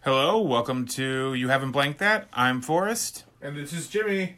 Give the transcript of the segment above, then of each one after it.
Hello, welcome to You Haven't Blanked That. I'm Forrest. And this is Jimmy.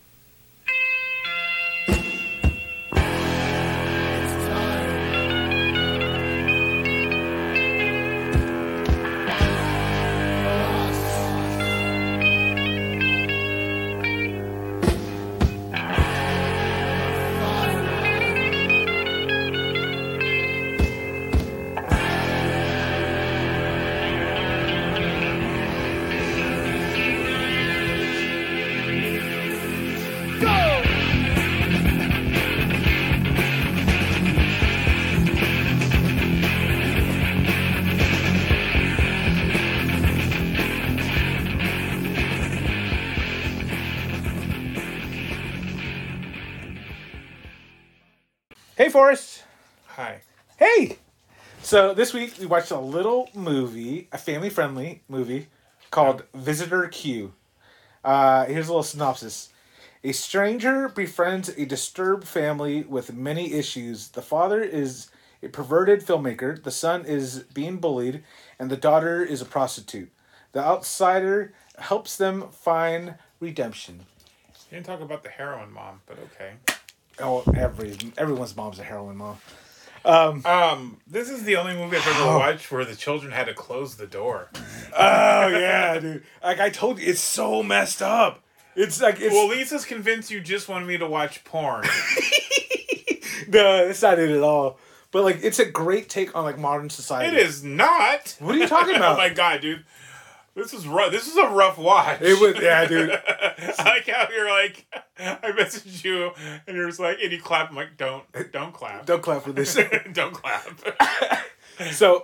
Hey, Forrest. Hi. Hey. So this week we watched a little movie, a family-friendly movie called Visitor Q. Here's a little synopsis. A stranger befriends a disturbed family with many issues. The father is a perverted filmmaker, the son is being bullied, and the daughter is a prostitute. The outsider helps them find redemption. You didn't talk about the heroin mom, but okay. Oh, everyone's mom's a heroin mom. This is the only movie I've ever watched where the children had to close the door. Oh yeah, dude. Like I told you, it's so messed up. Well, Lisa's convinced you just wanted me to watch porn. No, it's not it at all. But like, it's a great take on like modern society. It is not. What are you talking about? Oh my god, dude. This is rough. This is a rough watch. It was, yeah, dude. I like how you're like, I messaged you, and you're just like, and you clap. I'm like, don't clap. Don't clap for this. Don't clap. So,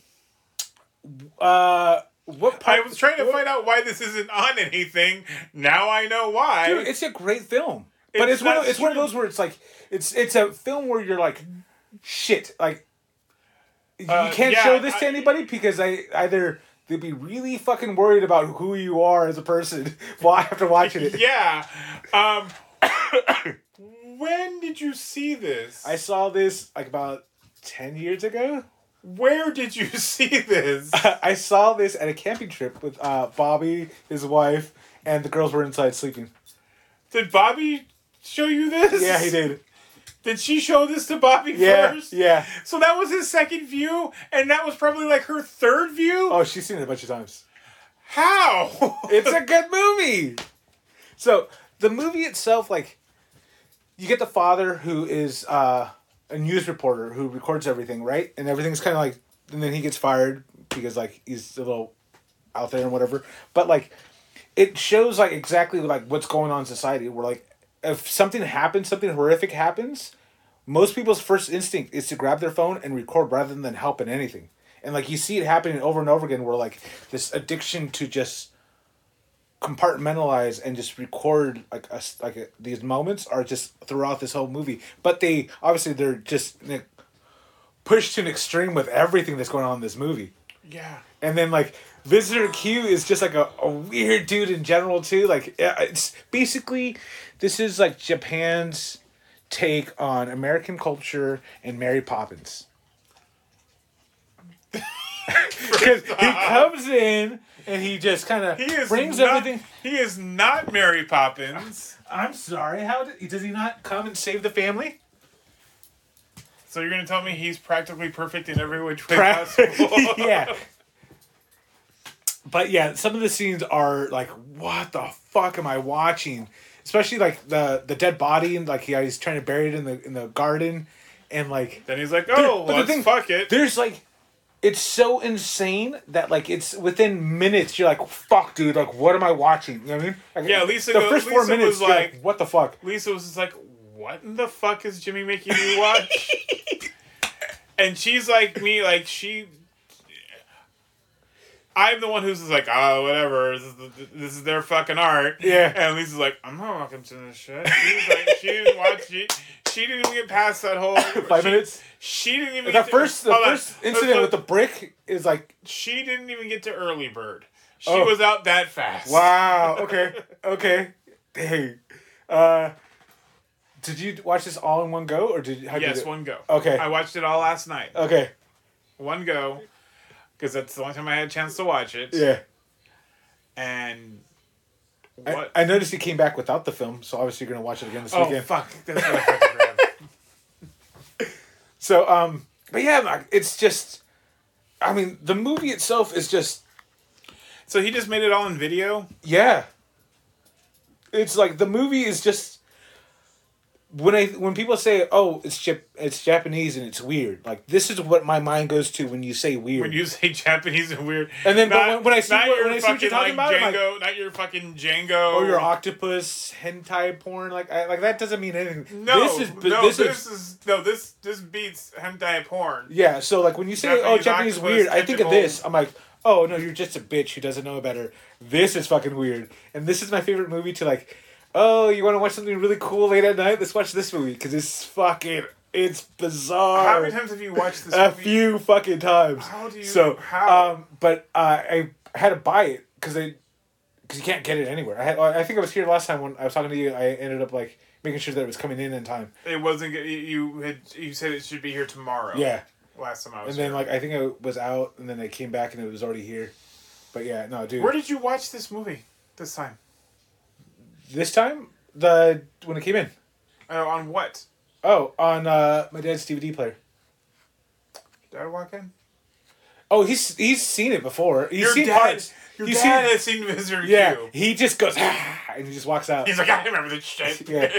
what part? I was trying to find out why this isn't on anything. Now I know why. Dude, it's a great film, but it's one of those where it's like it's a film where you're like, shit, like you can't show this to anybody because they'd be really fucking worried about who you are as a person after watching it. Yeah. When did you see this? I saw this like about 10 years ago. Where did you see this? I saw this at a camping trip with Bobby, his wife, and the girls were inside sleeping. Did Bobby show you this? Yeah, he did. Did she show this to Bobby first? Yeah. So that was his second view, and that was probably like her third view? Oh, she's seen it a bunch of times. How? It's a good movie! So, the movie itself, like, you get the father who is a news reporter who records everything, right? And everything's kind of like, and then he gets fired because, like, he's a little out there and whatever. But, like, it shows, like, exactly, like, what's going on in society. Where, like, if something happens, something horrific happens, most people's first instinct is to grab their phone and record rather than help in anything. And, like, you see it happening over and over again where, like, this addiction to just compartmentalize and just record, these moments are just throughout this whole movie. But they're just pushed to an extreme with everything that's going on in this movie. Yeah. And then, like, Visitor Q is just, like, a weird dude in general, too. Like, it's basically, this is, like, Japan's take on American culture and Mary Poppins. Because he comes in and he just kind of brings everything. He is not Mary Poppins. I'm sorry, does he not come and save the family? So you're going to tell me he's practically perfect in every which way possible? Yeah. But yeah, some of the scenes are like, what the fuck am I watching? Especially like the dead body and like he's trying to bury it in the garden, and like then he's like, fuck it. There's like, it's so insane that like it's within minutes you're like, fuck, dude, like what am I watching? You know what I mean? Like, yeah, Lisa. The first 4 minutes, was like, what the fuck? Lisa was just like, what in the fuck is Jimmy making me watch? And she's like me, like I'm the one who's just like, oh, whatever. This is their fucking art. Yeah. And Lisa's like, I'm not walking to this shit. She's like, she didn't watch. She didn't even get past that whole 5 minutes. She didn't even. The first incident with the brick is like. She didn't even get to early bird. She was out that fast. Wow. Okay. Hey, did you watch this all in one go, or yes, one go. Okay. I watched it all last night. Okay. One go. because that's the only time I had a chance to watch it. Yeah. And what? I noticed he came back without the film, so obviously you're gonna watch it again this Oh weekend. fuck! That's what I fucking grabbed. So but yeah, like, it's just, I mean, the movie itself is just. So he just made it all in video? Yeah. It's like the movie is just when people say, "Oh, it's Japanese and it's weird," like this is what my mind goes to when you say weird. When you say Japanese and weird, and then but when I see what you're talking like about, Django, like, not your fucking Django or your octopus hentai porn, like that doesn't mean anything. No, this beats hentai porn. Yeah, so like when you say, "Oh, Japanese weird," I think of this. I'm like, oh no, you're just a bitch who doesn't know better. This is fucking weird, and this is my favorite movie to like. Oh, you want to watch something really cool late at night? Let's watch this movie because it's bizarre. How many times have you watched this? A few fucking times. How do you? So how? But I had to buy it because you can't get it anywhere. I think I was here last time when I was talking to you. I ended up like making sure that it was coming in time. It wasn't. You said it should be here tomorrow. Yeah. Last time I was. And then here. like I think it was out, and then it came back, and it was already here. But yeah, no, dude. Where did you watch this movie this time? This time, when it came in. On what? Oh, on my dad's DVD player. Did I walk in? Oh, he's seen it before. He's seen dad, parts. Your dad has seen Visitor Q. Yeah, he just goes and he just walks out. He's like, I remember this shit. Yeah.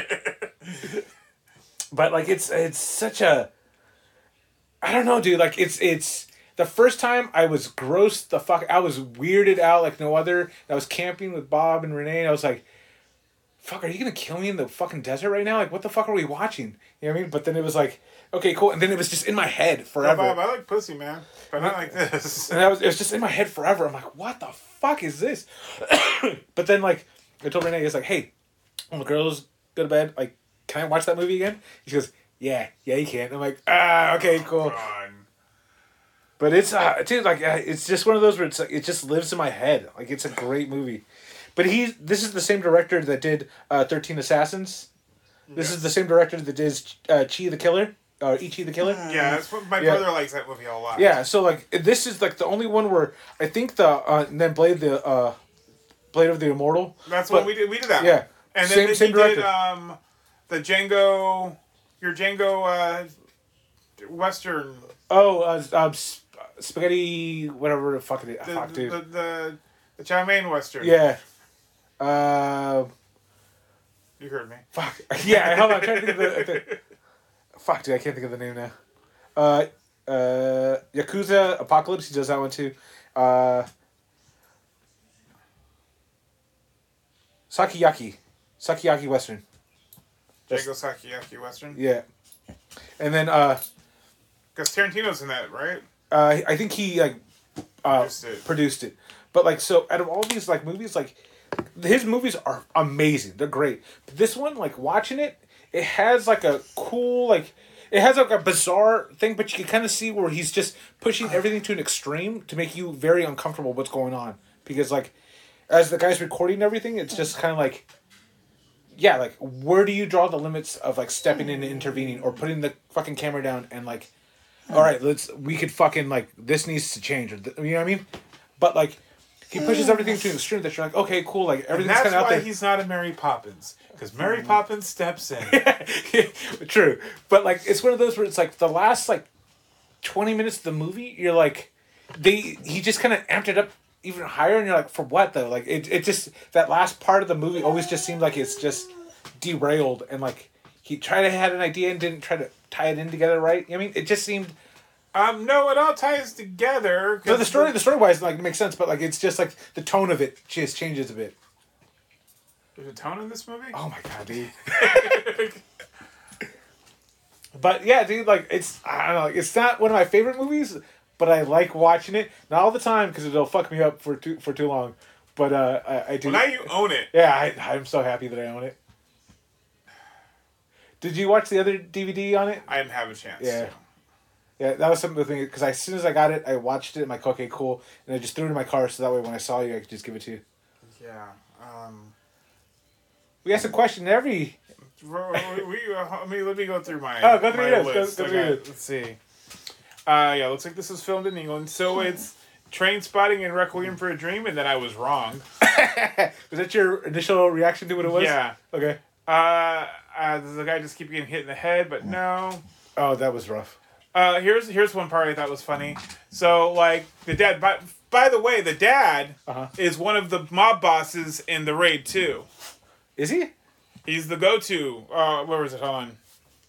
But like it's such a. I don't know, dude. Like it's the first time I was grossed the fuck. I was weirded out like no other. I was camping with Bob and Renee. And I was like, fuck, are you gonna kill me in the fucking desert right now? Like, what the fuck are we watching? You know what I mean? But then it was like, okay, cool. And then it was just in my head forever. No, Bob, I like pussy, man. But not like this. And it was just in my head forever. I'm like, what the fuck is this? But then, like, I told Renee, it's like, hey, when the girls go to bed, like, can I watch that movie again? She goes, yeah, you can. I'm like, okay, cool. God. But it's, dude, like, it's just one of those where it's like, it just lives in my head. Like, it's a great movie. But this is the same director that did 13 Assassins. This is the same director that did Chi the Killer. Ichi the Killer. Yeah, that's what my brother likes that movie a lot. Yeah, so like this is like the only one where I think and then Blade of the Immortal. That's what we did. We did that. Yeah, one. And then same director. Did the Django, your Django Western. Oh, spaghetti, whatever the fuck it is. Fuck, dude. The chow mein Western. Yeah. You heard me. Fuck. Yeah, hold on. I'm trying to think of the fuck, dude. I can't think of the name now. Yakuza Apocalypse. He does that one too. Sakiyaki Western. Django Sakiyaki Western. Yeah. And then because Tarantino's in that, right? I think he like produced it. But like so out of all these like movies, like his movies are amazing. They're great. But this one, like watching it, it has like a cool like it has like a bizarre thing, but you can kind of see where he's just pushing everything to an extreme to make you very uncomfortable what's going on. Because like as the guy's recording everything, it's just kind of like yeah, like where do you draw the limits of like stepping in and intervening or putting the fucking camera down and like all right, we could fucking like this needs to change or you know what I mean? But like he pushes everything to an extreme that you're like, okay, cool, like everything's kind of out there. That's why he's not a Mary Poppins, because Mary Poppins steps in. True, but like it's one of those where it's like the last like 20 minutes of the movie, you're like, he just kind of amped it up even higher, and you're like, for what though? Like it just that last part of the movie always just seemed like it's just derailed, and like he tried to have an idea and didn't try to tie it in together right. I mean, it just seemed. No, it all ties together. No, the story wise, like, makes sense, but, like, it's just, like, the tone of it just changes a bit. There's a tone in this movie? Oh, my God, dude. But, yeah, dude, like, I don't know, like, it's not one of my favorite movies, but I like watching it. Not all the time, because it'll fuck me up for too long. But, I do. Well, now you own it. Yeah, I'm so happy that I own it. Did you watch the other DVD on it? I didn't have a chance. Yeah. To. Yeah, that was something because as soon as I got it, I watched it. I'm like, okay, cool, and I just threw it in my car so that way when I saw you, I could just give it to you. Yeah. We asked a question every. Let me go through my. Go through yours. List. Go through yours. Let's see. Yeah, looks like this was filmed in England. So it's Train Spotting and Requiem for a Dream, and then I was wrong. Was that your initial reaction to what it was? Yeah. Okay. Does the guy just keep getting hit in the head? But no. Oh, that was rough. Here's one part I thought was funny. So, like, the dad... By the way, the dad is one of the mob bosses in the Raid 2. Is he? He's the go-to. Where was it? Hold on.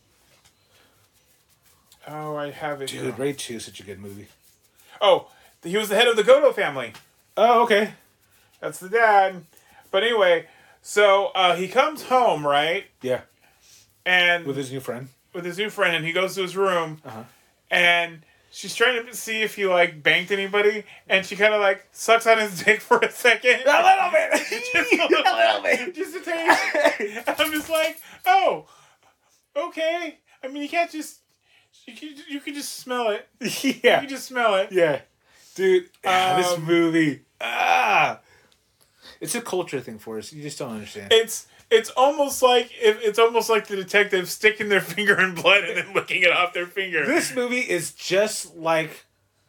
Oh, I have it here. Dude, Raid 2 is such a good movie. Oh, he was the head of the Goto family. Oh, okay. That's the dad. But anyway, so he comes home, right? Yeah. And with his new friend. And he goes to his room. And she's trying to see if he, like, banked anybody. And she kind of, like, sucks on his dick for a second. A little bit. Just a little bit. Just a taste. And I'm just like, oh, okay. I mean, you can't just... You can just smell it. Yeah. You can just smell it. Yeah. Dude, this movie. It's a culture thing for us. You just don't understand. It's almost like the detective sticking their finger in blood and then licking it off their finger. This movie is just like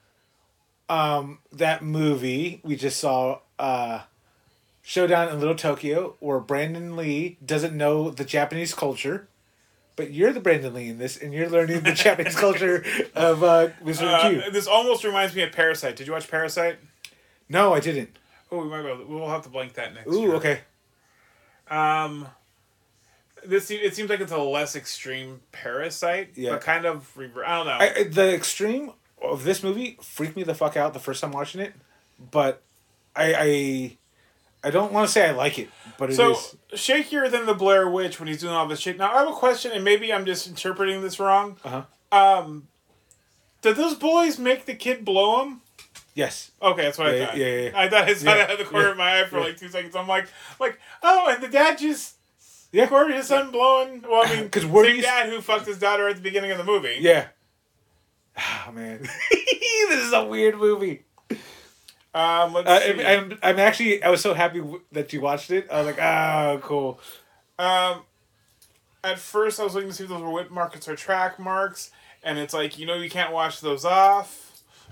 that movie we just saw, Showdown in Little Tokyo, where Brandon Lee doesn't know the Japanese culture, but you're the Brandon Lee in this, and you're learning the Japanese culture of Mr. Q. This almost reminds me of Parasite. Did you watch Parasite? No, I didn't. Oh, we'll have to blank that next. Ooh, year. Okay. It seems like it's a less extreme Parasite, but kind of I don't know. The extreme of this movie freaked me the fuck out the first time watching it, but I don't want to say I like it, but it is. So, shakier than the Blair Witch when he's doing all this shit. Now, I have a question, and maybe I'm just interpreting this wrong. Did those boys make the kid blow him? Yes. Okay, that's what I thought. Yeah. I thought I saw that out of the corner of my eye for like 2 seconds. I'm like, oh, and the dad just recorded his son blowing. Well, I mean, same dad who fucked his daughter at the beginning of the movie. Yeah. Oh man, this is a weird movie. Let's see. I'm actually. I was so happy that you watched it. I was like, oh, cool. At first, I was looking to see if those were whip marks or track marks, and it's like, you can't wash those off.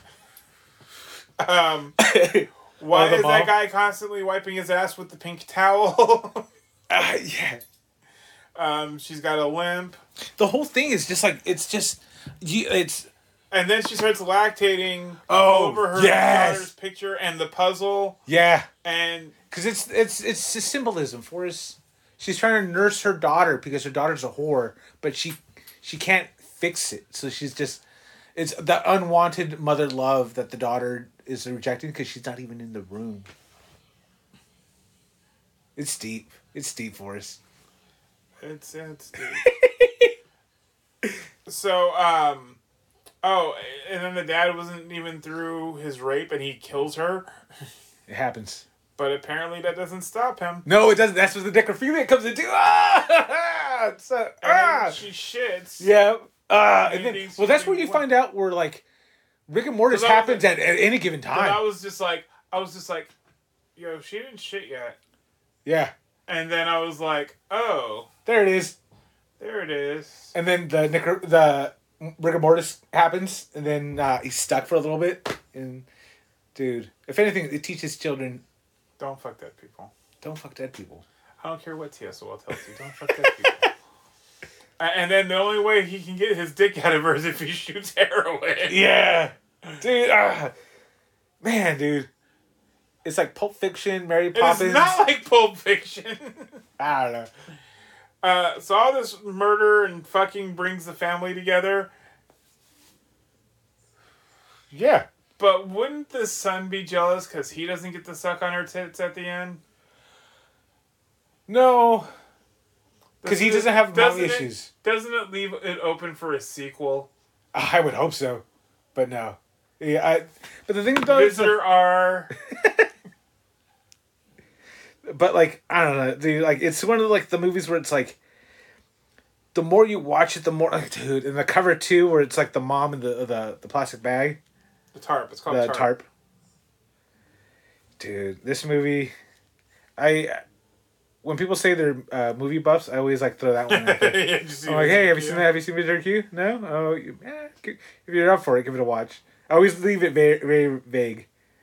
Why is that guy constantly wiping his ass with the pink towel? Yeah. She's got a limp. The whole thing is just like it's. And then she starts lactating over her daughter's picture and the puzzle. Yeah. And because it's a symbolism for us. She's trying to nurse her daughter because her daughter's a whore, but she can't fix it. So she's just it's the unwanted mother love that the daughter is rejecting because she's not even in the room. It's deep. It's deep for us. It's deep. So and then the dad wasn't even through his rape and he kills her. It happens. But apparently that doesn't stop him. No, it doesn't. That's what the necrophilia comes into. And she shits. Yeah. And then, that's where you find out where, like, Rick and Mortis happens at any given time. I was just like, yo, she didn't shit yet. Yeah. And then I was like, oh. There it is. There it is. And then the Rick and Mortis happens, and then he's stuck for a little bit. And, dude, if anything, it teaches children... Don't fuck dead people. Don't fuck dead people. I don't care what TSOL tells you. Don't fuck dead people. And then the only way he can get his dick out of her is if he shoots heroin. Yeah. Dude. Man, dude. It's like Pulp Fiction, Mary Poppins. It's not like Pulp Fiction. I don't know. So all this murder and fucking brings the family together. Yeah. But wouldn't the son be jealous because he doesn't get to suck on her tits at the end? No. Because he doesn't have mommy issues. Doesn't it leave it open for a sequel? I would hope so. But no. Yeah, but the thing though Visitor R. But like, I don't know, dude, like it's one of the movies where it's like the more you watch it, the more dude, and the cover too, where it's like the mom in the plastic bag. The tarp. It's called the tarp. Dude, this movie, when people say they're movie buffs, I always like throw that one out there. I'm like, hey, have you seen that? Have you seen Mr. Q? No? Oh, if you're up for it, give it a watch. I always leave it very, very vague.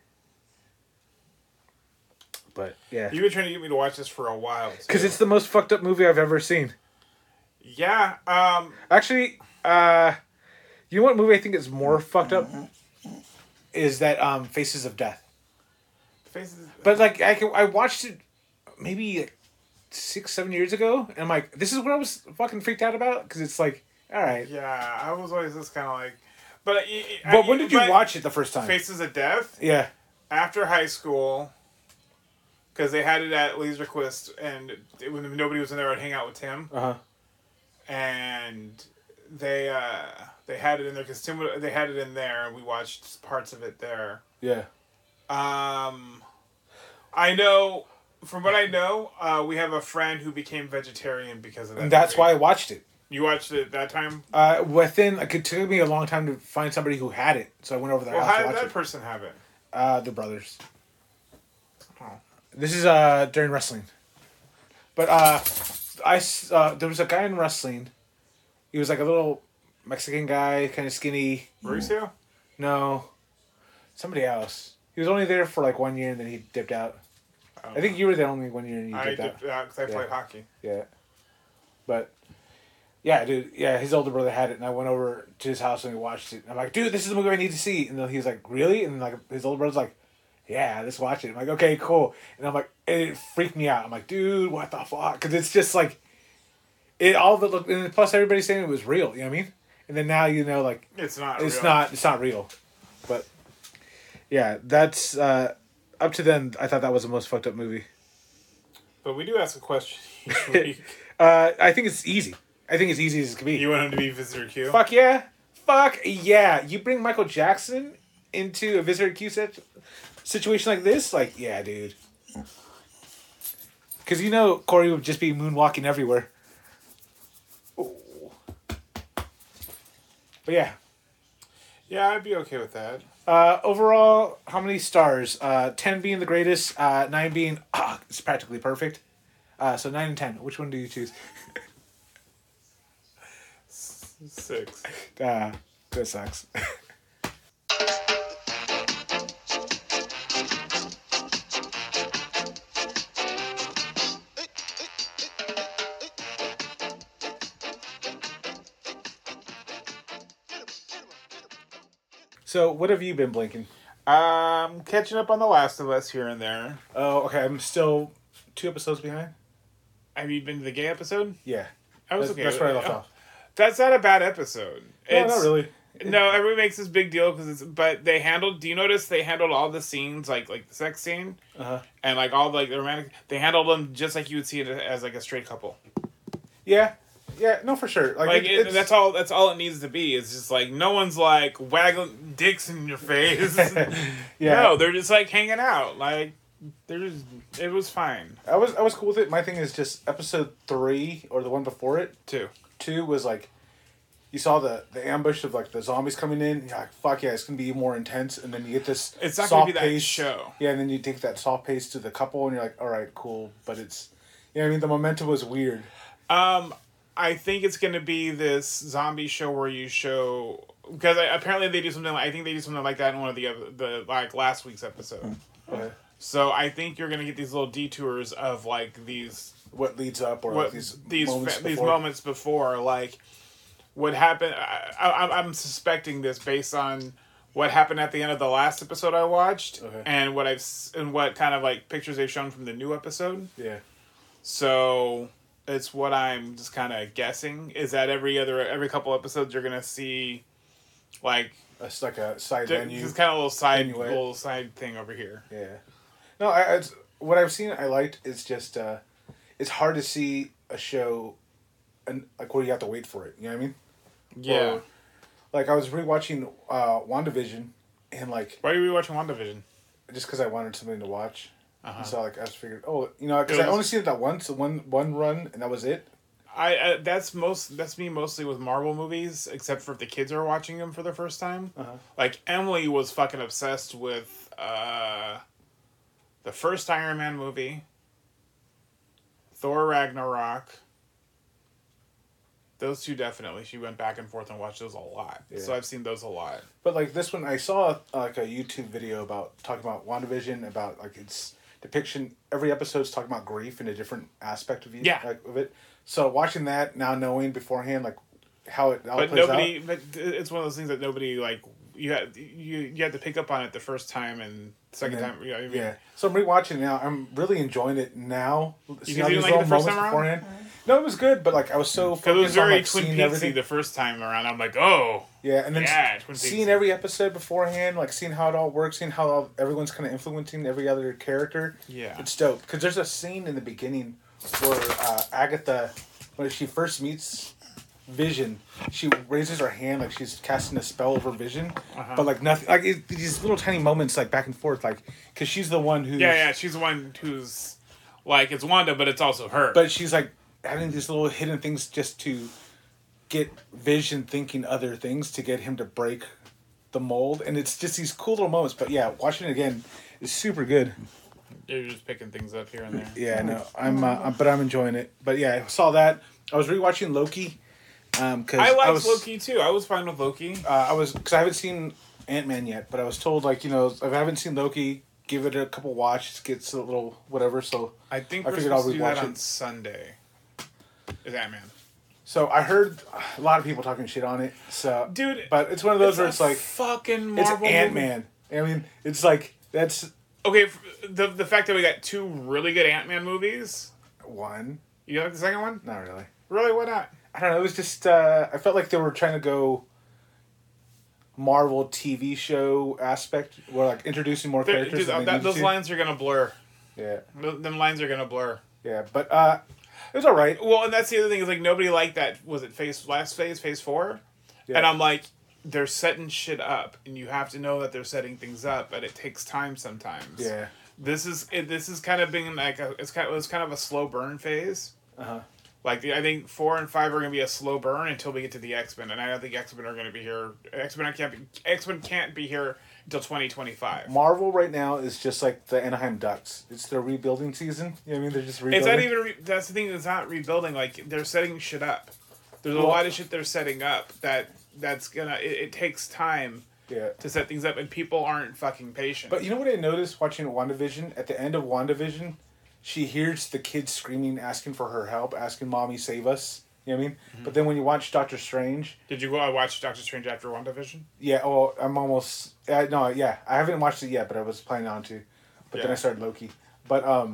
But yeah, You've been trying to get me to watch this for a while. Because it's the most fucked up movie I've ever seen. Yeah. Actually, you know what movie I think is more fucked up? Is that Faces of Death. But like I watched it maybe like 6-7 years ago, and I'm like, this is what I was fucking freaked out about, because it's like, all right. Yeah, I was always just kind of like, but when did you watch it the first time? Faces of Death. Yeah. After high school, because they had it at Laserquist, and when nobody was in there, I'd hang out with Tim. And they had it in there because they had it in there, and we watched parts of it there. Yeah. I know, from what I know, we have a friend who became vegetarian because of that. And that's why I watched it. You watched it that time? It took me a long time to find somebody who had it, so I went over there. Well, how did that person have it? The brothers. Oh. This is during wrestling. But there was a guy in wrestling. He was like a little Mexican guy, kind of skinny. Mauricio? No. Somebody else. He was only there for like 1 year and then he dipped out. Oh. I think you were there only 1 year and you dipped out. I dipped out because I played hockey. Yeah. But, yeah, dude. Yeah, his older brother had it, and I went over to his house and we watched it. And I'm like, dude, this is the movie I need to see. And then he was like, really? And like his older brother's like, yeah, let's watch it. I'm like, okay, cool. And I'm like, it freaked me out. I'm like, dude, what the fuck? Because it's just like, and plus everybody's saying it was real. You know what I mean? And then now you know, like, it's not real. But yeah, that's up to then. I thought that was the most fucked up movie. But we do ask a question each week. I think it's easy. I think it's easy as it can be. You want him to be Visitor Q? Fuck yeah. Fuck yeah. You bring Michael Jackson into a Visitor Q situation like this? Like, yeah, dude. Because you know Corey would just be moonwalking everywhere. Oh. But yeah. Yeah, I'd be okay with that. Overall, how many stars? 10 being the greatest, 9 being it's practically perfect. So 9 and 10. Which one do you choose? 6. That sucks. So, what have you been blinking? Catching up on The Last of Us here and there. Oh, okay. I'm still 2 episodes behind. Have you been to the gay episode? Yeah. I was okay. That's where I left off. That's not a bad episode. No, not really. No, everybody makes this big deal but they handled. Do you notice they handled all the scenes like the sex scene, and like all the romantic? They handled them just like you would see it as like a straight couple. Yeah. Yeah, no, for sure. That's all it needs to be. It's just like no one's like waggling dicks in your face. Yeah. No, they're just like hanging out. Like it was fine. I was cool with it. My thing is just episode 3 or the one before it. 2. 2 was like, you saw the ambush of like the zombies coming in. And you're like, fuck yeah, it's gonna be more intense. And then you get this. It's not gonna be that show. Yeah, and then you take that soft pace to the couple, and you're like, all right, cool. But it's, you know what I mean, the momentum was weird. I think it's going to be this zombie show where you show, because apparently they do something. I think they do something like that in one of the like last week's episode. Okay. So I think you're going to get these little detours of like these what leads up or what, these moments before like what happened. I'm suspecting this based on what happened at the end of the last episode I watched, and what kind of like pictures they've shown from the new episode. Yeah. So. It's what I'm just kind of guessing is that every couple episodes you're gonna see, like it's like a side menu. This kind of little side thing over here. Yeah, no, what I've seen I liked is just it's hard to see a show, and like where you have to wait for it. You know what I mean? Yeah. Or, like I was rewatching WandaVision, and like why are you rewatching WandaVision? Just because I wanted something to watch. So like I just figured, because I only seen it that once, one run, and that was it. That's me mostly with Marvel movies, except for if the kids are watching them for the first time. Like Emily was fucking obsessed with the first Iron Man movie, Thor Ragnarok. Those 2 definitely. She went back and forth and watched those a lot. Yeah. So I've seen those a lot. But like this one, I saw like a YouTube video talking about WandaVision, about like its depiction. Every episode's talking about grief in a different aspect of of it. So watching that now, knowing beforehand like how it plays out. But it's one of those things that nobody like. You had to pick up on it the first time and second time. You know what I mean? Yeah. So I'm rewatching now. I'm really enjoying it now. You didn't like the first time around? Beforehand. No, it was good, but like I was so focused it was very on like, Twin seeing Peaksy everything the first time around. I'm like, oh. Yeah, and then Twin seeing Peaksy. every episode beforehand, like seeing how it all works, seeing how everyone's kind of influencing every other character. Yeah. It's dope. Because there's a scene in the beginning where Agatha, when she first meets Vision, she raises her hand like she's casting a spell over Vision, but like nothing, like these little tiny moments like back and forth, like because she's the one who she's the one who's like it's Wanda, but it's also her. But she's like having these little hidden things just to get Vision thinking other things to get him to break the mold, and it's just these cool little moments. But yeah, watching it again is super good. You're just picking things up here and there. Yeah, no, I'm enjoying it. But yeah, I saw that. I was rewatching Loki. I liked Loki too. I was fine with Loki. Because I haven't seen Ant-Man yet, but I was told like if I haven't seen Loki, give it a couple watches, gets a little whatever. So I think we're supposed to do that on Sunday. Is Ant-Man? So I heard a lot of people talking shit on it. So dude, but it's one of those where it's like fucking Marvel it's Ant-Man. I mean, it's like that's okay. The fact that we got 2 really good Ant-Man movies. One. You like the second one? Not really. Really? Why not? I don't know. It was just I felt like they were trying to go Marvel TV show aspect, where like introducing more characters. Those lines are gonna blur. Yeah. Them lines are gonna blur. Yeah, but it was all right. Well, and that's the other thing is like nobody liked that. Was it phase 4? Yeah. And I'm like, they're setting shit up, and you have to know that they're setting things up, but it takes time sometimes. Yeah. This is kind of being like it was kind of a slow burn phase. Like I think 4 and 5 are going to be a slow burn until we get to the X-Men, and I don't think X-Men are going to be here. X-Men can't be here until 2025. Marvel right now is just like the Anaheim Ducks. It's their rebuilding season. You know what I mean? They're just rebuilding. It's not even. That's the thing. It's not rebuilding. Like they're setting shit up. There's a lot of shit they're setting up that's gonna. It takes time. Yeah. To set things up, and people aren't fucking patient. But you know what I noticed watching WandaVision? At the end of WandaVision, she hears the kids screaming, asking for her help, asking "Mommy, save us." You know what I mean? Mm-hmm. But then when you watch Doctor Strange... Did you go watch Doctor Strange after WandaVision? Yeah, well, I'm almost... no, yeah. I haven't watched it yet, but I was planning on to. But then I started Loki. But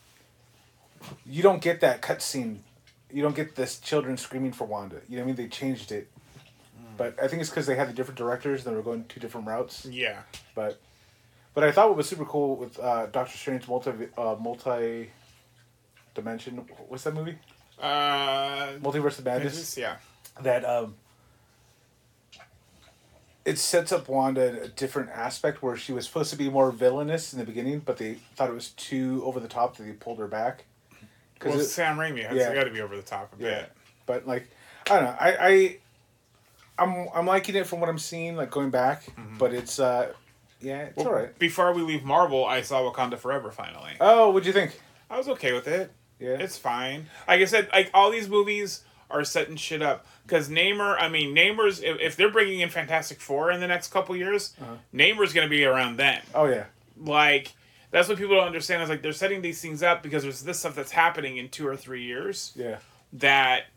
you don't get that cutscene. You don't get this children screaming for Wanda. You know what I mean? They changed it. But I think it's because they had the different directors and they were going 2 different routes. Yeah. But I thought what was super cool with Doctor Strange multi-dimension... What's that movie? Multiverse of Madness. Yeah. That it sets up Wanda in a different aspect where she was supposed to be more villainous in the beginning, but they thought it was too over the top that they pulled her back. Well, Sam Raimi has got to be over the top a bit. But like, I don't know. I'm liking it from what I'm seeing, like going back, but it's it's all right. Before we leave Marvel, I saw Wakanda Forever finally. Oh, what'd you think? I was okay with it. Yeah. It's fine. Like I said, like all these movies are setting shit up. Because Namor's, if they're bringing in Fantastic Four in the next couple years, Namor's going to be around then. Oh, yeah. Like, that's what people don't understand is like they're setting these things up because there's this stuff that's happening in 2 or 3 years. Yeah. That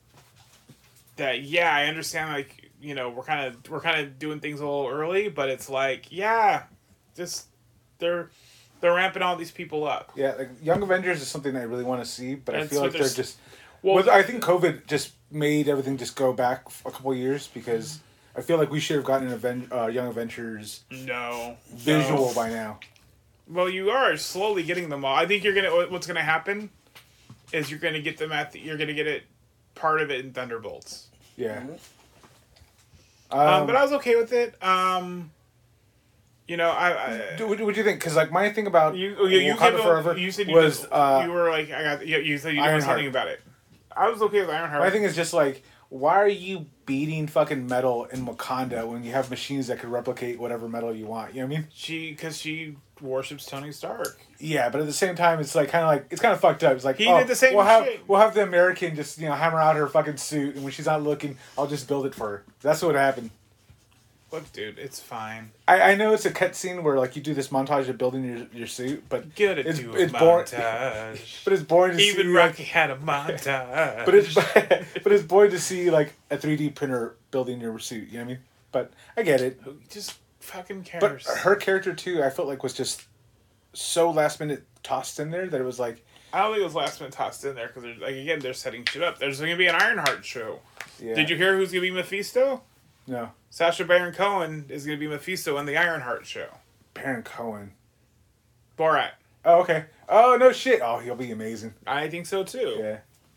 I understand, like, you know, we're kind of doing things a little early, but it's like, just, they're ramping all these people up. Yeah, like Young Avengers is something I really want to see, but I feel like they're just... Well, I think COVID just made everything just go back a couple of years because I feel like we should have gotten an Young Avengers visual by now. Well, you are slowly getting them all. I think what's gonna happen is you're gonna get them you're gonna get it part of it in Thunderbolts. Yeah. But I was okay with it. You know, what do you think? Because like my thing about Wakanda Forever you said you said you said you did something about it. I was okay with Ironheart. My thing is just like, why are you beating fucking metal in Wakanda when you have machines that could replicate whatever metal you want? You know what I mean? Because she worships Tony Stark. Yeah, but at the same time, it's like kind of fucked up. It's like he did the same shit. We'll have the American just hammer out her fucking suit, and when she's not looking, I'll just build it for her. That's what happened. Look, dude, it's fine. I know it's a cutscene where like you do this montage of building your suit, but it's montage. But it's boring to see. Even Rocky had a montage. but it's boring to see like a 3D printer building your suit. You know what I mean? But I get it. Who just fucking cares? But her character too, I felt like was just so last minute tossed in there that it was like. I don't think it was last minute tossed in there because like again they're setting shit up. There's going to be an Ironheart show. Yeah. Did you hear who's going to be Mephisto? No. Sacha Baron Cohen is going to be Mephisto in the Ironheart show. Baron Cohen. Borat. Oh, okay. Oh, no shit. Oh, he'll be amazing. I think so, too. Yeah.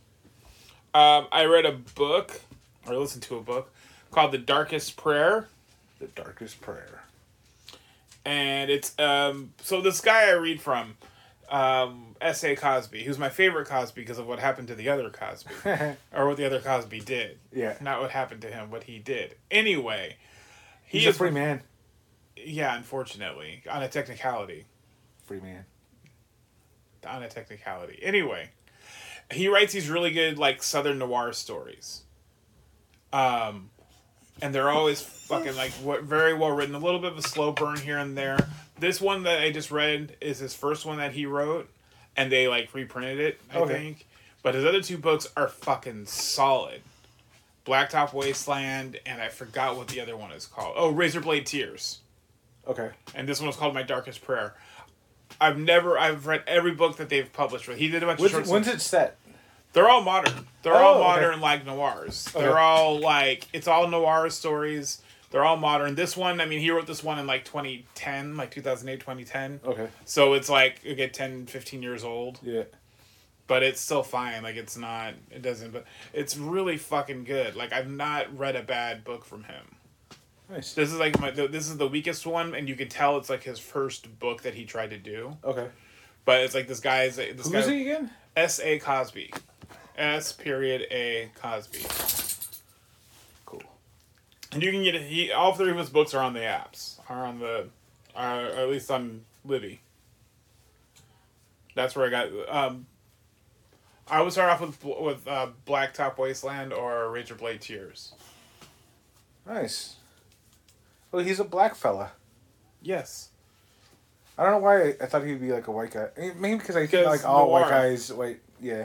I read a book, or listened to a book, called The Darkest Prayer. The Darkest Prayer. And it's, so this guy I read from, S.A. Cosby, who's my favorite Cosby because of what happened to the other Cosby. Or what the other Cosby did. Yeah. Not what happened to him, what he did. Anyway. He's a free man. Yeah, unfortunately. On a technicality. Free man. On a technicality. Anyway. He writes these really good, like, Southern noir stories. And they're always fucking, like, very well written. A little bit of a slow burn here and there. This one that I just read is his first one that he wrote, and they like reprinted it, I think. But his other two books are fucking solid. Blacktop Wasteland, and I forgot what the other one is called. Oh, Razorblade Tears. Okay. And this one was called My Darkest Prayer. I've read every book that they've published with. He did a bunch of short stories. When's it set? They're all modern. They're all modern, like noirs. Okay. They're all like, it's all noir stories. They're all modern. This one, I mean, he wrote this one in like 2010, like 2008, 2010. Okay. So it's like, again, 10, 15 years old. Yeah. But it's still fine. Like, it's not, it doesn't, but it's really fucking good. Like, I've not read a bad book from him. Nice. This is like this is the weakest one, and you can tell it's like his first book that he tried to do. Okay. But it's like this guy's. Who is he again? S.A. Cosby. S.A. Cosby. Cool. And you can get all three of his books are on the apps. Or at least on Libby. That's where I got. I would start off with Blacktop Wasteland or Razorblade Tears. Nice. Well, he's a black fella. Yes. I don't know why I thought he'd be like a white guy. Maybe because I think like all white guys white. Yeah.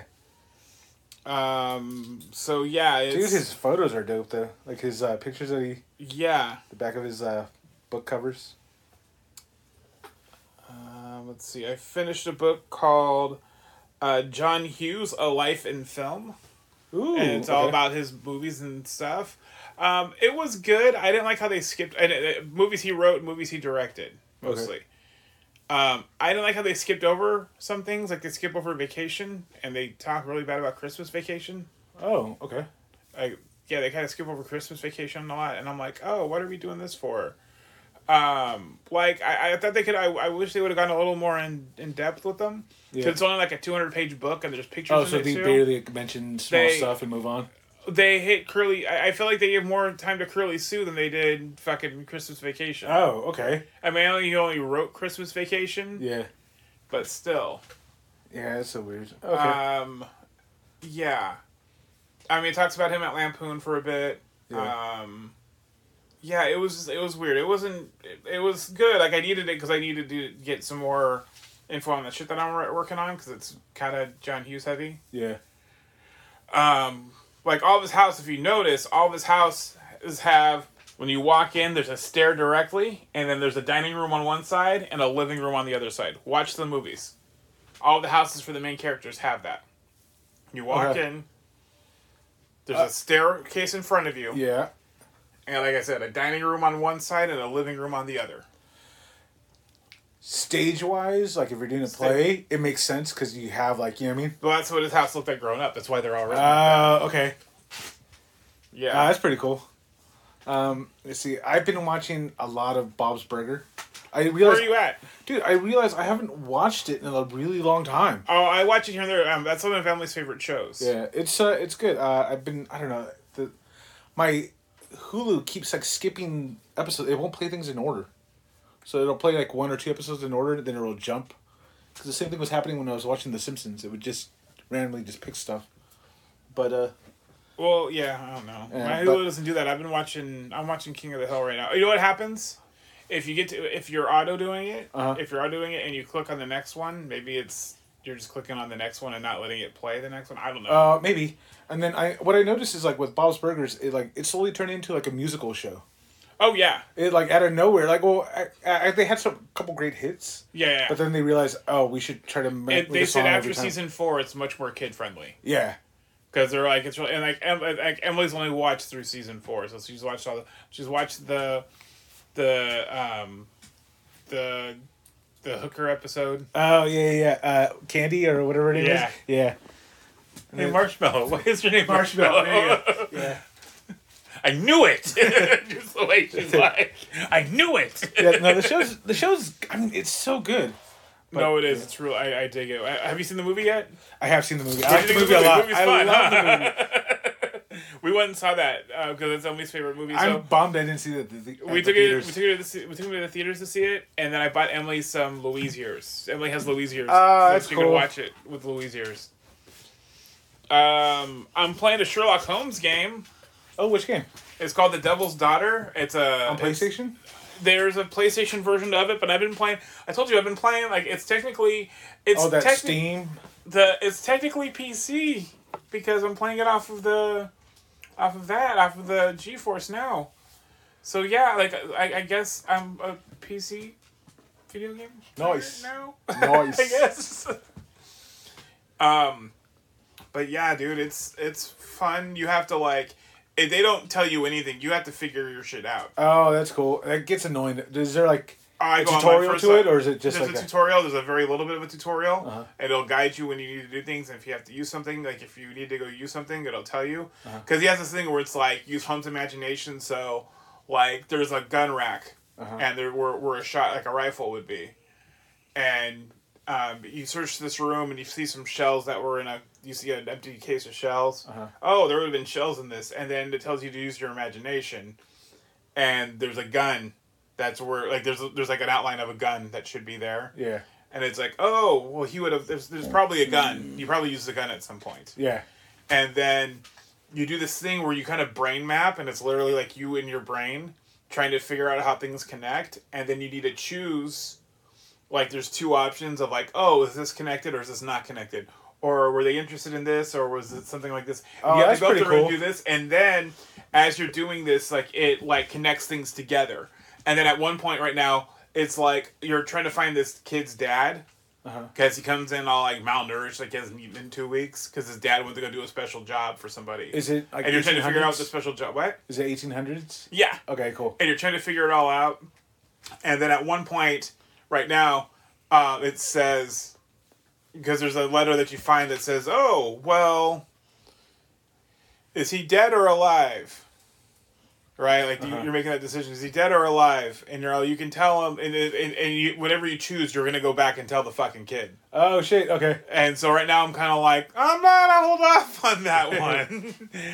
So yeah, dude, his photos are dope though. Like his pictures that he. Yeah. The back of his book covers. Let's see. I finished a book called John Hughes: A Life in Film. Ooh. And it's all about his movies and stuff. It was good. I didn't like how they skipped movies he wrote, movies he directed mostly. Okay. I didn't like how they skipped over some things. Like they skip over Vacation, and they talk really bad about Christmas Vacation. Oh, okay. Yeah, they kind of skip over Christmas Vacation a lot, and I'm like, oh, what are we doing this for? Like I thought they could. I wish they would have gone a little more in depth with them. Because it's only like a 200-page book, and there's pictures. Oh, so they barely mention small stuff and move on. They hit Curly. I feel like they gave more time to Curly Sue than they did fucking Christmas Vacation. Oh, okay. I mean, he only wrote Christmas Vacation. Yeah. But still. Yeah, that's so weird. Okay. Yeah. I mean, it talks about him at Lampoon for a bit. Yeah. Yeah, it was weird. It was good. Like, I needed it because I needed to get some more info on the shit that I'm working on because it's kind of John Hughes heavy. Yeah. Like, all of his house, if you notice, all of his houses have, when you walk in, there's a stair directly, and then there's a dining room on one side and a living room on the other side. Watch the movies. All of the houses for the main characters have that. You walk in, there's a staircase in front of you. Yeah. And like I said, a dining room on one side and a living room on the other. Stage-wise, like if you're doing a play, it makes sense because you have like, you know what I mean? Well, that's what his house looked like growing up. That's why they're all written okay. Yeah. That's pretty cool. Let's see. I've been watching a lot of Bob's Burger. Where are you at? Dude, I realized I haven't watched it in a really long time. Oh, I watch it here and there. That's one of my family's favorite shows. Yeah, it's good. I don't know. My Hulu keeps like skipping episodes. It won't play things in order. So it'll play like 1 or 2 episodes in order, then it'll jump. Because the same thing was happening when I was watching The Simpsons. It would just randomly just pick stuff. But Well, yeah, I don't know. My Hulu doesn't do that. I'm watching King of the Hill right now. You know what happens? If you're auto doing it, and you click on the next one, maybe you're just clicking on the next one and not letting it play the next one. I don't know. Maybe. And then what I noticed is like with Bob's Burgers, it slowly turned into like a musical show. Oh yeah. It like out of nowhere, like they had some couple great hits. Yeah. But then they realized, we should try to make. They said after season 4, it's much more kid friendly. Yeah. Because they're like it's really, and like Emily's only watched through season 4, so she's watched the hooker episode. Oh yeah. Candy or whatever it is. Yeah. Hey Marshmallow, what is your name? Marshmallow. Yeah. I knew it. Just the way she's like, I knew it. Yeah, no, the show's. I mean, it's so good. But, no, it is. Yeah. It's real. I dig it. Have you seen the movie yet? I have seen the movie. I like the movie a lot. I love the movie. We went and saw that because it's Emily's favorite movie. I'm bummed I didn't see it. We took it to the theaters to see it, and then I bought Emily some Louise ears. Emily has Louise ears. Oh, that's cool. She can watch it with Louise ears. I'm playing a Sherlock Holmes game. Oh, which game? It's called The Devil's Daughter. It's on PlayStation? There's a PlayStation version of it, but I've been playing. I told you I've been playing. Like it's technically. Steam. It's technically PC because I'm playing it off of the GeForce Now. So yeah, like I guess I'm a PC video game. Nice. Now. Nice. I guess. But yeah, dude, it's fun. You have to like. If they don't tell you anything, you have to figure your shit out. Oh, that's cool. That gets annoying. Is there like a tutorial to it, or is it just there's a tutorial? There's a very little bit of a tutorial, and it'll guide you when you need to do things. And if you have to use something, like if you need to go use something, it'll tell you. Because he has this thing where it's like use Holmes' imagination. So, like, there's a gun rack, and there where a shot like a rifle would be, and you search this room and you see some shells that were you see an empty case of shells. Oh, there would have been shells in this. And then it tells you to use your imagination. And there's a gun that's where, like, there's like an outline of a gun that should be there. Yeah. And it's like, oh, well, he would have, there's probably a gun. You probably used the gun at some point. Yeah. And then you do this thing where you kind of brain map, and it's literally like you in your brain trying to figure out how things connect. And then you need to choose, like, there's two options of like, oh, is this connected or is this not connected? Or were they interested in this, or was it something like this? Oh, you have to go through cool. and do this, and then as you're doing this, like it like connects things together. And then at one point right now, it's like you're trying to find this kid's dad because he comes in all like malnourished, like he hasn't eaten in 2 weeks because his dad went to go do a special job for somebody. Is it like and you're trying to figure out the special job? What is it? 1800s? Yeah. Okay, cool. And you're trying to figure it all out, and then at one point right now, it says. Because there's a letter that you find that says, oh, well, is he dead or alive? Right? Like, you're making that decision. Is he dead or alive? And you can tell him, and you, whatever you choose, you're going to go back and tell the fucking kid. Oh, shit, okay. And so right now I'm kind of like, I'm not, I'll hold off on that one.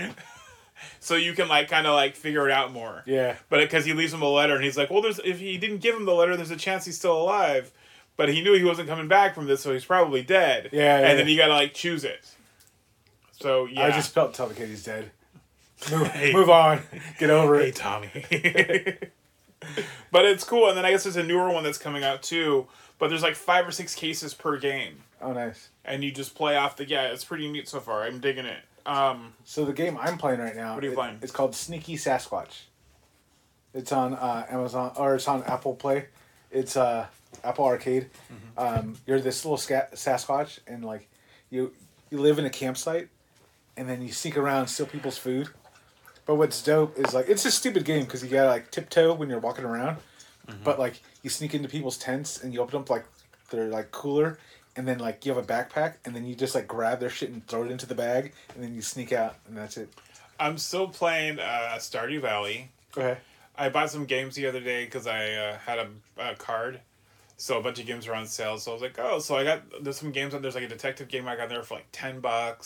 So you can, like, kind of, like, figure it out more. Yeah. But because he leaves him a letter, and he's like, well, if he didn't give him the letter, there's a chance he's still alive. But he knew he wasn't coming back from this, so he's probably dead. Yeah, and then you gotta, like, choose it. So, yeah. I just felt tell the kid he's dead. Move on. Get over it. Hey, Tommy. But it's cool, and then I guess there's a newer one that's coming out, too. But there's, like, 5 or 6 cases per game. Oh, nice. And you just play off the... Yeah, it's pretty neat so far. I'm digging it. So the game I'm playing right now... What are you playing? It's called Sneaky Sasquatch. It's on Amazon... Or it's on Apple Play. It's... Apple Arcade. You're this little Sasquatch, and like you live in a campsite, and then you sneak around and steal people's food. But what's dope is like it's a stupid game because you gotta like tiptoe when you're walking around, but like you sneak into people's tents and you open up like their like cooler, and then like you have a backpack, and then you just like grab their shit and throw it into the bag, and then you sneak out, and that's it. I'm still playing Stardew Valley. Okay. I bought some games the other day because I had a card. So a bunch of games are on sale. So I was like, oh, so there's some games on there's like a detective game I got there for like $10.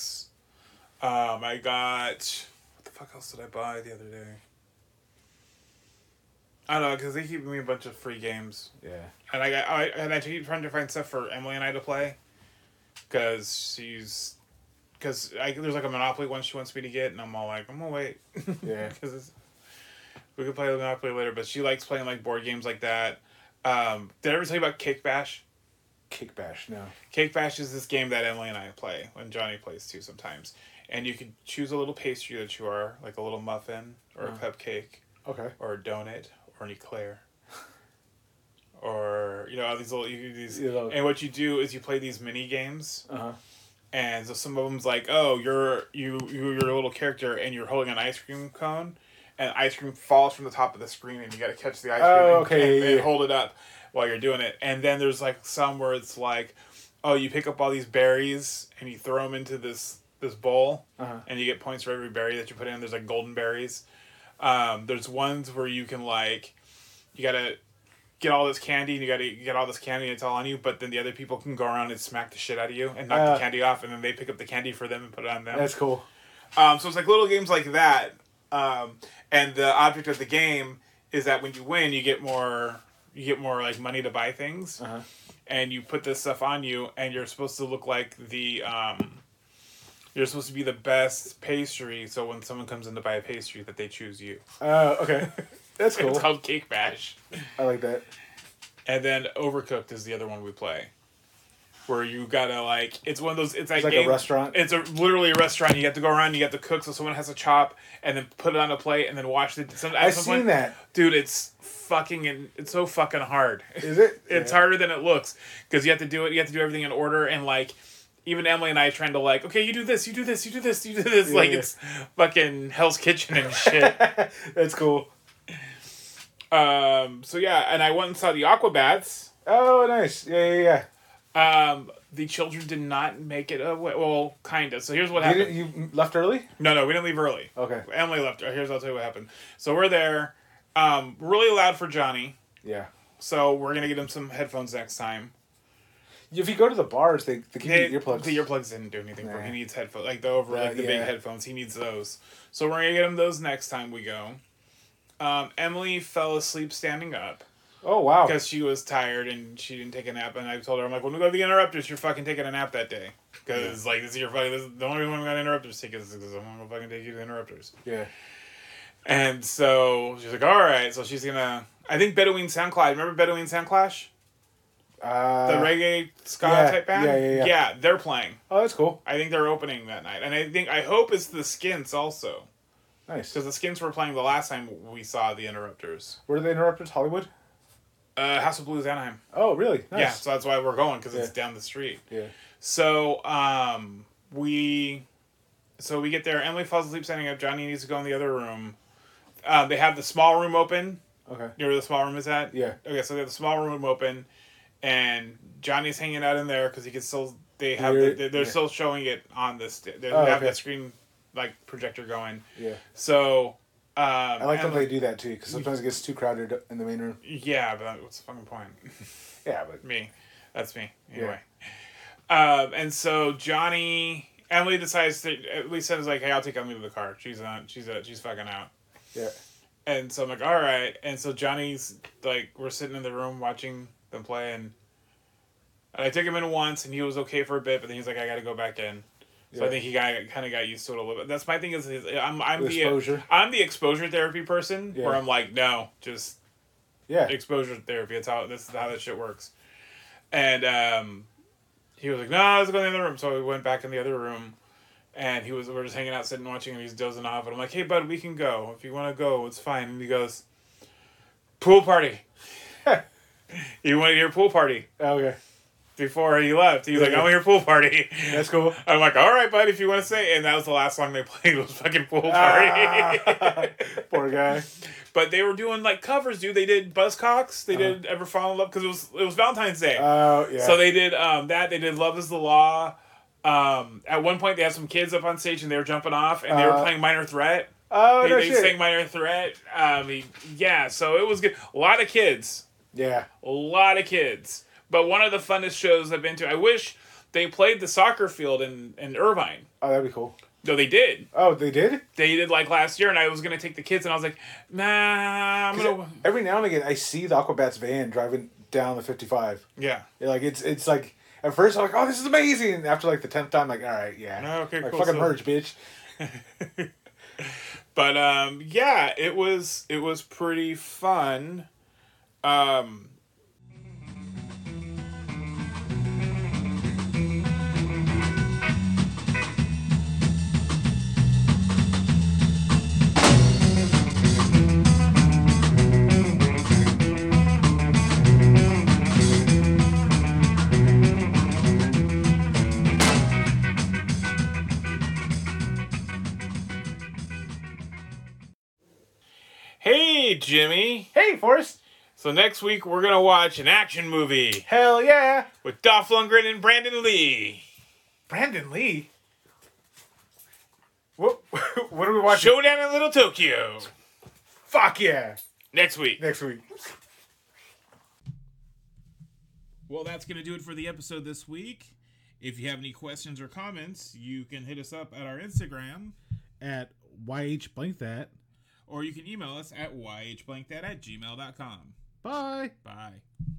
I got, what the fuck else did I buy the other day? I don't know, because they keep me a bunch of free games. Yeah. And I keep trying to find stuff for Emily and I to play. Because she's because there's like a Monopoly one she wants me to get, and I'm all like, I'm gonna wait. Yeah. Because we could play Monopoly later, but she likes playing like board games like that. Did I ever tell you about Cake Bash? Cake Bash, no. Cake Bash is this game that Emily and I play, when Johnny plays too sometimes. And you could choose a little pastry that you are, like a little muffin, or a cupcake. Okay. Or a donut, or an eclair. Or, these little... And what you do is you play these mini games. Uh-huh. And so some of them's like, oh, you're a little character, and you're holding an ice cream cone. And ice cream falls from the top of the screen, and you got to catch the ice cream and hold it up while you're doing it. And then there's like some where it's like, oh, you pick up all these berries and you throw them into this bowl, and you get points for every berry that you put in. There's like golden berries. There's ones where you can like, you gotta get all this candy, and you gotta get all this candy, and it's all on you. But then the other people can go around and smack the shit out of you and knock the candy off, and then they pick up the candy for them and put it on them. That's cool. So it's like little games like that. And the object of the game is that when you win, you get more like money to buy things, and you put this stuff on you, and you're supposed to look like you're supposed to be the best pastry. So when someone comes in to buy a pastry, that they choose you. Okay, that's cool. It's called Cake Bash. I like that. And then Overcooked is the other one we play. Where you gotta like, it's one of those. It's like a restaurant. It's literally a restaurant. You have to go around. You have to cook, so someone has to chop and then put it on a plate and then wash it. I've seen that, dude. It's so fucking hard. Is it? It's harder than it looks because you have to do it. You have to do everything in order, and like even Emily and I are trying to like, okay, you do this, you do this, you do this, you do this. It's fucking Hell's Kitchen and shit. That's cool. So yeah, and I went and saw the Aquabats. Oh, nice. Yeah. The children did not make it away. Well, kind of. So here's what happened. You left early? No, we didn't leave early. Okay. Emily left. I'll tell you what happened. So we're there. Really loud for Johnny. Yeah. So we're going to get him some headphones next time. If you go to the bars, they give you earplugs. The earplugs didn't do anything for him. He needs headphones. Like the big headphones. He needs those. So we're going to get him those next time we go. Emily fell asleep standing up. Oh, wow. Because she was tired and she didn't take a nap. And I told her, I'm like, when we go to the Interrupters, you're fucking taking a nap that day. Because, this is your fucking... the only reason we got Interrupters tickets is because I'm going to fucking take you to the Interrupters. Yeah. And so she's like, all right. So she's going to... I think Bedouin Soundclash. Remember Bedouin Soundclash? The reggae ska type band? Yeah. Yeah, they're playing. Oh, that's cool. I think they're opening that night. And I hope it's the Skins also. Nice. Because the Skins were playing the last time we saw the Interrupters. Where are the Interrupters? Hollywood? House of Blues, Anaheim. Oh, really? Nice. Yeah, so that's why we're going, because it's down the street. Yeah. So, we get there. Emily falls asleep standing up. Johnny needs to go in the other room. They have the small room open. Okay. You know where the small room is at? Yeah. Okay, so they have the small room open, and Johnny's hanging out in there because he can still. They're still showing it on this. They have that screen like projector going. Yeah. So. I like when they do that too, because sometimes it gets too crowded in the main room. Yeah, but what's the fucking point? Yeah, but that's me anyway. Yeah. And so Emily decides to at least says like, "Hey, I'll take Emily to the car. She's fucking out." Yeah. And so I'm like, "All right." And so Johnny's like, we're sitting in the room watching them play, and I took him in once, and he was okay for a bit, but then he's like, "I got to go back in." So I think he kind of got used to it a little bit. That's my thing is I'm the exposure therapy person where I'm like, no, just exposure therapy. This is how that shit works. And he was like, no, let's go in the other room. So we went back in the other room, and we're just hanging out, sitting watching, and he's dozing off. And I'm like, hey bud, we can go if you want to go. It's fine. And he goes, pool party. You want to hear pool party? Okay. Before he left, he was like, "I'm here pool party." That's cool. I'm like, "All right, bud, if you want to say." And that was the last song they played was fucking pool party. Poor guy. But they were doing like covers, dude. They did Buzzcocks. They did Ever Fall in Love because it was Valentine's Day. Oh yeah. So they did that. They did Love Is the Law. At one point, they had some kids up on stage and they were jumping off and they were playing Minor Threat. Oh, they sang Minor Threat. So it was good. A lot of kids. Yeah. A lot of kids. But one of the funnest shows I've been to, I wish they played the soccer field in Irvine. Oh, that'd be cool. No, they did. Oh, they did? They did like last year, and I was going to take the kids, and I was like, nah, I'm going to... Every now and again, I see the Aquabats van driving down the 55. Yeah. Like, it's like, At first, I'm like, oh, this is amazing. And after like the 10th time, I'm like, all right, yeah. Okay, like, cool. Fucking merge, bitch. But yeah, it was pretty fun. Hey, Jimmy. Hey, Forrest. So next week we're gonna watch an action movie. Hell yeah. With Dolph Lundgren and Brandon Lee. Brandon Lee? What are we watching? Showdown in Little Tokyo. Fuck yeah. Next week. Well, that's going to do it for the episode this week. If you have any questions or comments, you can hit us up at our Instagram at YHBlankThat. Or you can email us at yhblankthat@gmail.com. Bye. Bye.